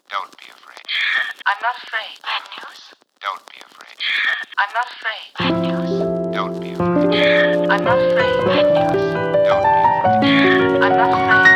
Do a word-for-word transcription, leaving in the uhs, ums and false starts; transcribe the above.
Don't be afraid. I'm not afraid. Bad news? Don't be afraid. I'm not afraid. Bad news? Don't be afraid. I'm not afraid. Bad news? Don't be afraid. I'm not afraid.